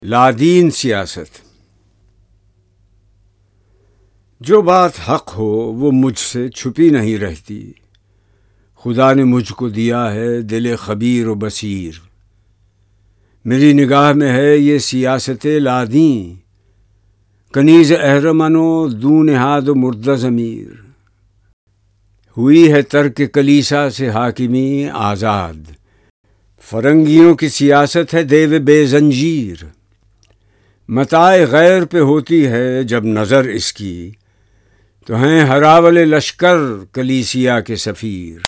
लादीन सियासत। जो बात हक हो वो मुझसे छुपी नहीं रहती। खुदा ने मुझको दिया है दिल खबीर व बसीर। मेरी निगाह में है ये सियासत लादी, कनीज़ अहरमनो दू निहाद मुर्दा ज़मीर। हुई है तर्क कलीसा से हाकिमी आज़ाद, फरंगियों की सियासत है देव बेजंजीर। मताए गैर पे होती है जब नज़र इसकी, तो हैं हरावले लश्कर कलीसिया के सफ़ीर।